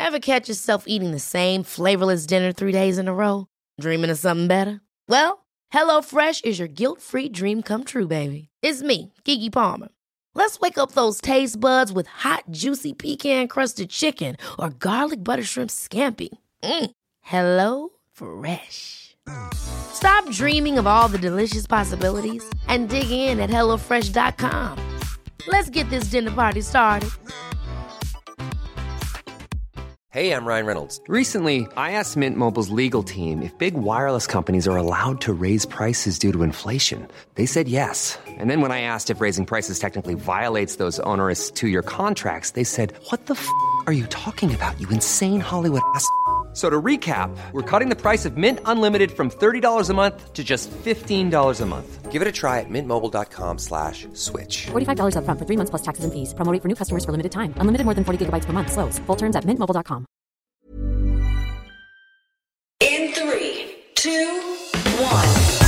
Ever catch yourself eating the same flavorless dinner 3 days in a row? Dreaming of something better? Well, HelloFresh is your guilt-free dream come true, baby. It's me, Keke Palmer. Let's wake up those taste buds with hot, juicy pecan-crusted chicken or garlic butter shrimp scampi. Hello Fresh. Stop dreaming of all the delicious possibilities and dig in at HelloFresh.com. Let's get this dinner party started. Hey, I'm Ryan Reynolds. Recently, I asked Mint Mobile's legal team if big wireless companies are allowed to raise prices due to inflation. They said yes. And then when I asked if raising prices technically violates those onerous 2-year contracts, they said, "What the f*** are you talking about, you insane Hollywood ass?" So to recap, we're cutting the price of Mint Unlimited from $30 a month to just $15 a month. Give it a try at mintmobile.com/switch. $45 up front for 3 months plus taxes and fees. Promo rate for new customers for limited time. Unlimited more than 40 gigabytes per month. Slows full terms at mintmobile.com. In 3, 2, 1.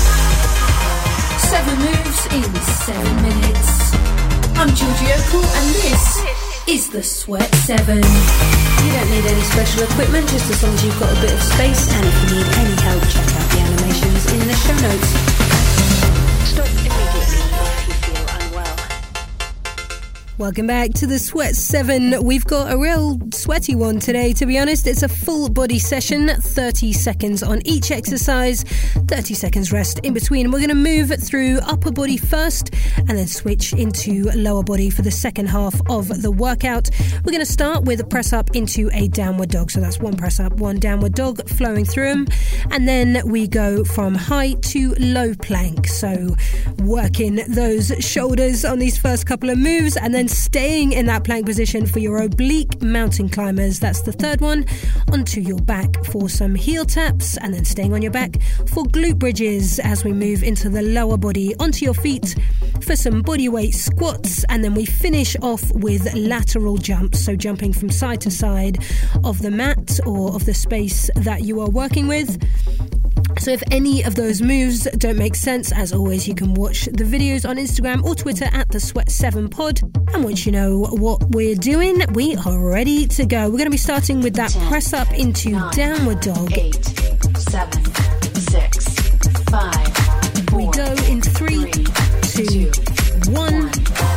7 moves in 7 minutes. I'm Georgie O'Cool and this is the Sweat 7. You don't need any special equipment, just as long as you've got a bit of space, and if you need any help, check out the animations in the show notes. Stop immediately if you feel unwell. Welcome back to the Sweat 7. We've got a real sweaty one today, to be honest. It's a full body session, 30 seconds on each exercise, 30 seconds rest in between. We're going to move through upper body first and then switch into lower body for the second half of the workout. We're going to start with a press up into a downward dog. So that's 1 press up, 1 downward dog, flowing through them. And then we go from high to low plank. So working those shoulders on these first couple of moves, and then staying in that plank position for your oblique mountain climbers. That's the third one. Onto your back for some heel taps, and then staying on your back for glute bridges as we move into the lower body. Onto your feet for some bodyweight squats, and then we finish off with lateral jumps. So jumping from side to side of the mat or of the space that you are working with. So if any of those moves don't make sense, as always, you can watch the videos on Instagram or Twitter at the Sweat7pod. And once you know what we're doing, we are ready to go. We're going to be starting with that 10, press up into 9, downward dog. 8, 7, 6, 5, 4, we go in 3, 2, 1.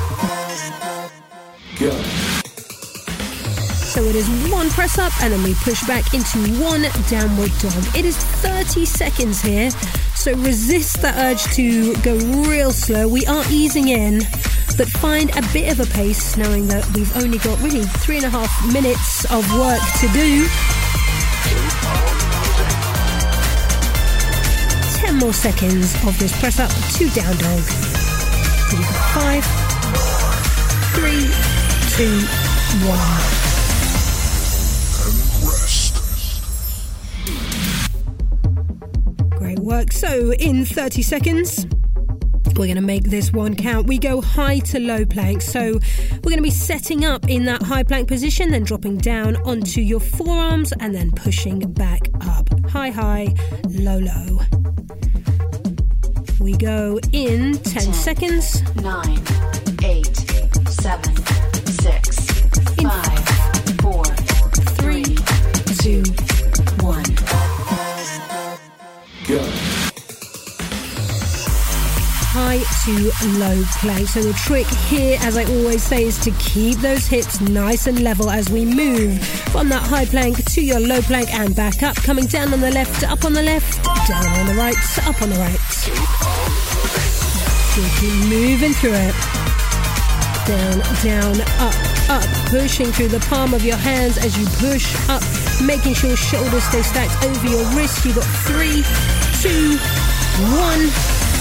Go. So it is 1 press up and then we push back into 1 downward dog. It is 30 seconds here, so resist the urge to go real slow. We are easing in, but find a bit of a pace, knowing that we've only got really 3.5 minutes of work to do. 10 more seconds of this press up to down dog. 5, 3, 2, 1. Great work. So in 30 seconds, we're going to make this one count. We go high to low plank. So we're going to be setting up in that high plank position, then dropping down onto your forearms and then pushing back up. High, high, low, low. We go in 10 seconds. 9, 8, 7, 6, 5, 4, 3, 2, 1. Go. High to low plank. So the trick here, as I always say, is to keep those hips nice and level as we move from that high plank to your low plank and back up. Coming down on the left, up on the left, down on the right, up on the right. So keep moving through it. Down, down, up, up. Pushing through the palm of your hands as you push up, making sure shoulders stay stacked over your wrist. You got 3, 2, 1.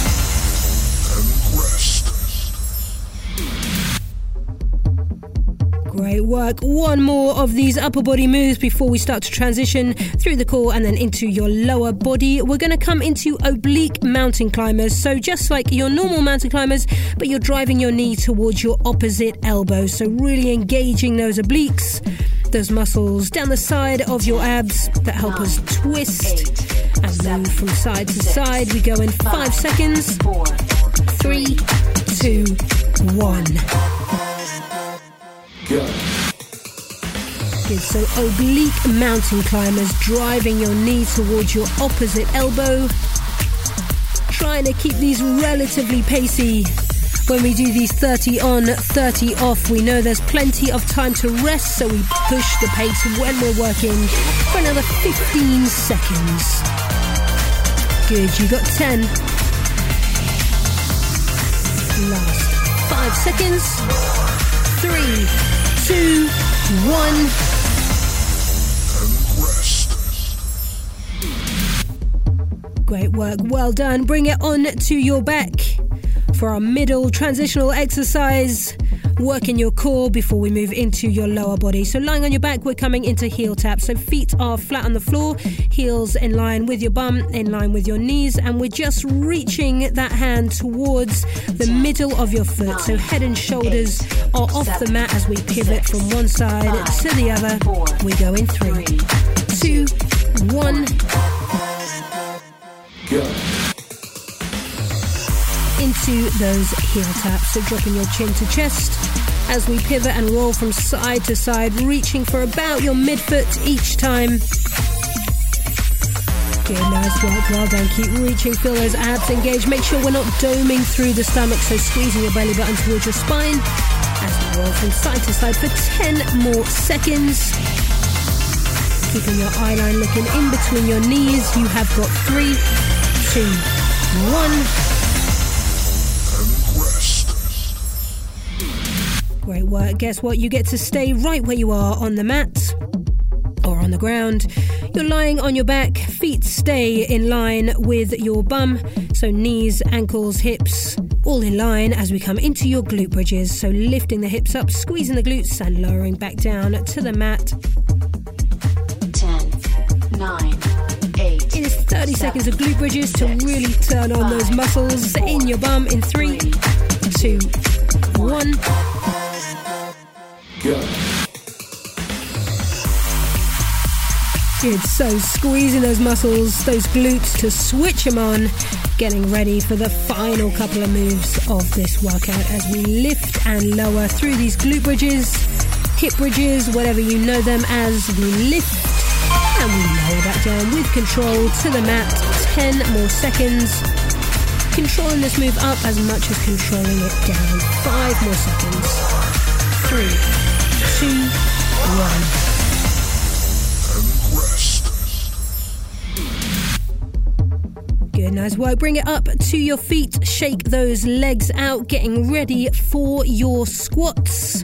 Great work. One more of these upper body moves before we start to transition through the core and then into your lower body. We're going to come into oblique mountain climbers. So just like your normal mountain climbers, but you're driving your knee towards your opposite elbow. So really engaging those obliques, those muscles down the side of your abs that help us twist and move from side to side. We go in 5 seconds. 4, 3, 2, 1. Go. Good, so oblique mountain climbers, driving your knee towards your opposite elbow. Trying to keep these relatively pacey. When we do these 30 on, 30 off, we know there's plenty of time to rest, so we push the pace when we're working for another 15 seconds. Good, you got 10. Last 5 seconds. 3, 2, 1. Great work, well done. Bring it on to your back for our middle transitional exercise. Working your core before we move into your lower body. So lying on your back, we're coming into heel tap. So feet are flat on the floor, heels in line with your bum, in line with your knees, and we're just reaching that hand towards the middle of your foot. So head and shoulders are off the mat as we pivot from one side to the other. We go in 3, 2, 1. Go. Into those heel taps, so dropping your chin to chest as we pivot and roll from side to side, reaching for about your midfoot each time. Good, nice work, well done. Keep reaching, feel those abs engage. Make sure we're not doming through the stomach, so squeezing your belly button towards your spine as we roll from side to side for 10 more seconds. Keeping your eye line looking in between your knees. You have got 3, 2, 1. Great work. Guess what? You get to stay right where you are on the mat or on the ground. You're lying on your back. Feet stay in line with your bum. So knees, ankles, hips, all in line as we come into your glute bridges. So lifting the hips up, squeezing the glutes and lowering back down to the mat. 10, 9, 8. It is 30 seconds of glute bridges to really turn on those muscles in your bum in 3, 2, 1. Go. Good, so squeezing those muscles, those glutes to switch them on, getting ready for the final couple of moves of this workout as we lift and lower through these glute bridges, hip bridges, whatever you know them as. We lift and we lower back down with control to the mat. 10 more seconds. Controlling this move up as much as controlling it down. 5 more seconds. 3, 2, 1. Good, nice work. Bring it up to your feet. Shake those legs out, getting ready for your squats.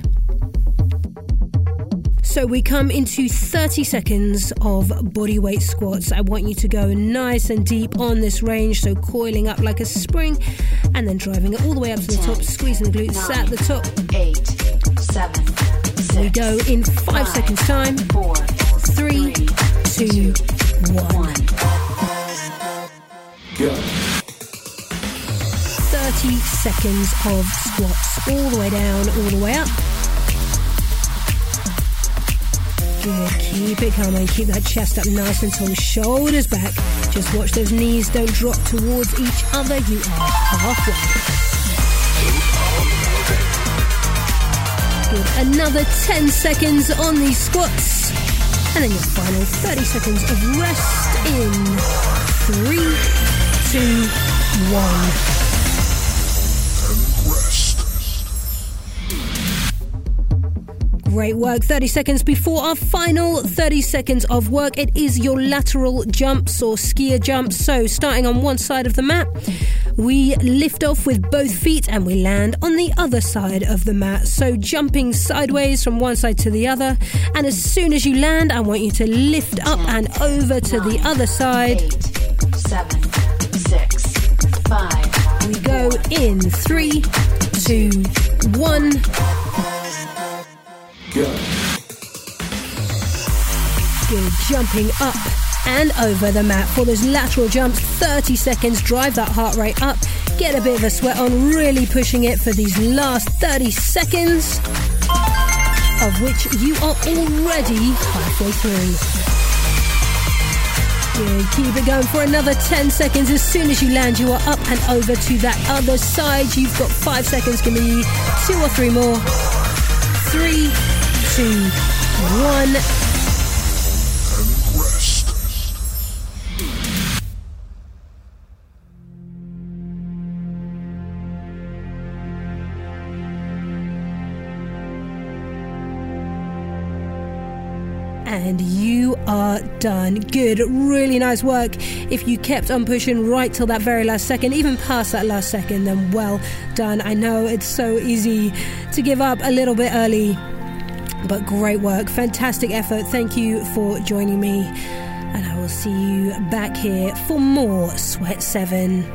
So we come into 30 seconds of bodyweight squats. I want you to go nice and deep on this range, so coiling up like a spring and then driving it all the way up to the top, squeezing the glutes at the top. 8, 7, 6, we go in 5 seconds time. 4, 3, 2, 1. Go. 30 seconds of squats, all the way down, all the way up. Good, keep it coming, keep that chest up nice and tall, shoulders back. Just watch those knees don't drop towards each other. You are halfway. Good, another 10 seconds on these squats. And then your final 30 seconds of rest in 3, 2, 1. Great work. 30 seconds before our final 30 seconds of work. It is your lateral jumps or skier jumps. So starting on one side of the mat, we lift off with both feet and we land on the other side of the mat. So jumping sideways from one side to the other. And as soon as you land, I want you to lift up and over to the other side. 8, 7, 6, 5. We go in 3, 2, 1. Go. Good, jumping up and over the mat for those lateral jumps. 30 seconds, drive that heart rate up, get a bit of a sweat on, really pushing it for these last 30 seconds, of which you are already halfway through. Good, keep it going for another 10 seconds. As soon as you land, you are up and over to that other side. You've got 5 seconds, give me 2 or 3 more. 3, 2, 1. And you are done. Good, really nice work. If you kept on pushing right till that very last second, even past that last second, then well done. I know it's so easy to give up a little bit early, but great work, fantastic effort. Thank you for joining me, and I will see you back here for more Sweat 7.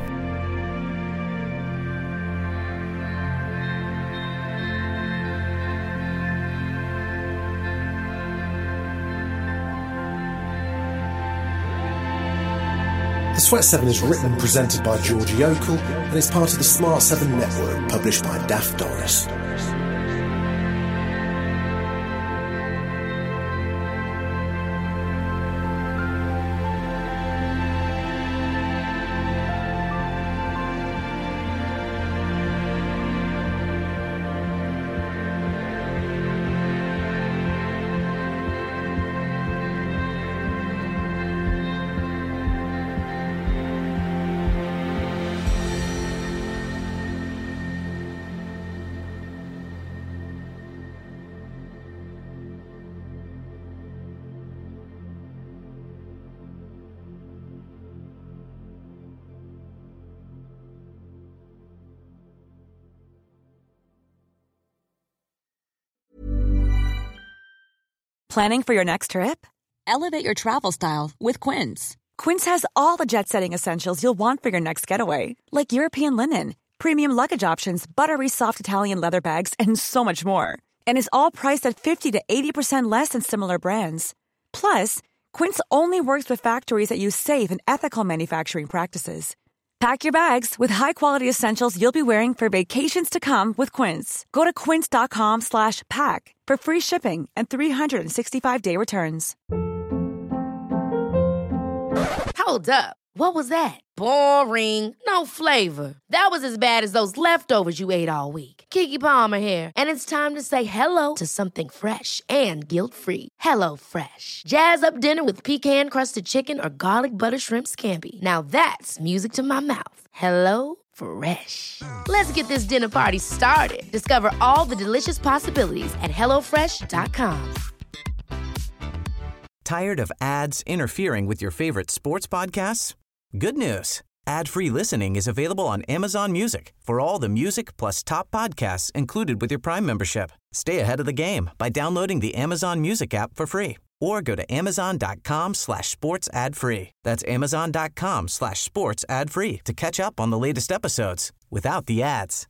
The Sweat 7 is written and presented by Georgie Yokel and is part of the Smart 7 network, published by Daft Doris. Planning for your next trip? Elevate your travel style with Quince. Quince has all the jet-setting essentials you'll want for your next getaway, like European linen, premium luggage options, buttery soft Italian leather bags, and so much more. And is all priced at 50 to 80% less than similar brands. Plus, Quince only works with factories that use safe and ethical manufacturing practices. Pack your bags with high-quality essentials you'll be wearing for vacations to come with Quince. Go to quince.com/pack for free shipping and 365-day returns. Hold up. What was that? Boring. No flavor. That was as bad as those leftovers you ate all week. Keke Palmer here, and it's time to say hello to something fresh and guilt-free. Hello Fresh. Jazz up dinner with pecan-crusted chicken or garlic butter shrimp scampi. Now that's music to my mouth. Hello Fresh. Let's get this dinner party started. Discover all the delicious possibilities at HelloFresh.com. Tired of ads interfering with your favorite sports podcasts? Good news. Ad-free listening is available on Amazon Music for all the music plus top podcasts included with your Prime membership. Stay ahead of the game by downloading the Amazon Music app for free or go to amazon.com/sports ad free. That's amazon.com/sports ad free to catch up on the latest episodes without the ads.